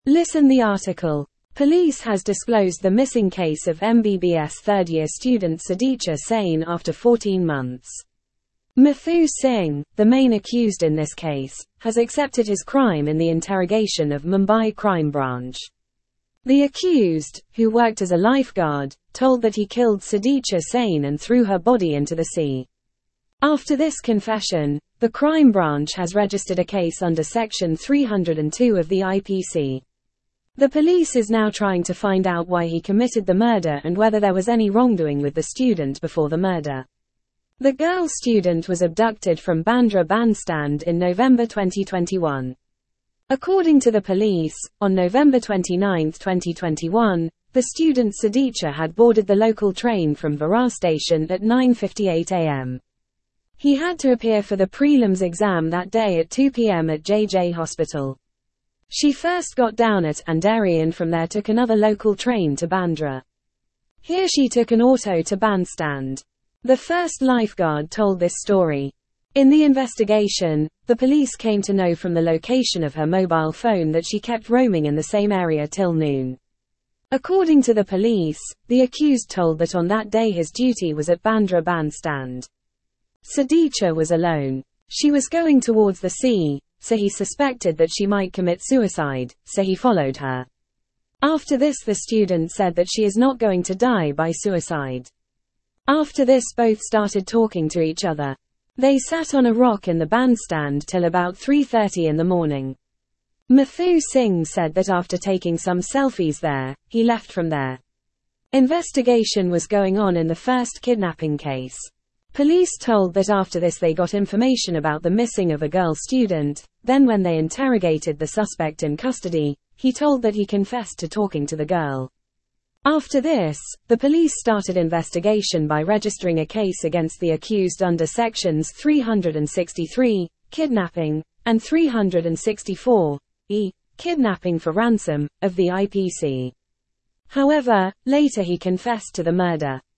Listen the article. Police has disclosed the missing case of MBBS third-year student Sadiqa Sain after 14 months. Muthu Singh, the main accused in this case, has accepted his crime in the interrogation of Mumbai Crime Branch. The accused, who worked as a lifeguard, told that he killed Sadiqa Sain and threw her body into the sea. After this confession, the crime branch has registered a case under Section 302 of the IPC. The police is now trying to find out why he committed the murder and whether there was any wrongdoing with the student before the murder. The girl student was abducted from Bandra Bandstand in November 2021. According to the police, on November 29, 2021, the student Sadiqa had boarded the local train from Virar station at 9:58 a.m. He had to appear for the prelims exam that day at 2 p.m. at JJ Hospital. She first got down at Andheri and from there took another local train to Bandra. Here she took an auto to Bandstand. The first lifeguard told this story. In the investigation, the police came to know from the location of her mobile phone that she kept roaming in the same area till noon. According to the police, the accused told that on that day his duty was at Bandra Bandstand. Sadiqa was alone. She was going towards the sea, so he suspected that she might commit suicide, so he followed her. After this, the student said that she is not going to die by suicide. After this, both started talking to each other. They sat on a rock in the bandstand till about 3:30 in the morning. Muthu Singh said that after taking some selfies there, he left from there. Investigation was going on in the first kidnapping case. Police told that after this they got information about the missing of a girl student, then when they interrogated the suspect in custody, he told that he confessed to talking to the girl. After this, the police started investigation by registering a case against the accused under sections 363, kidnapping, and 364, kidnapping for ransom, of the IPC. However, later he confessed to the murder.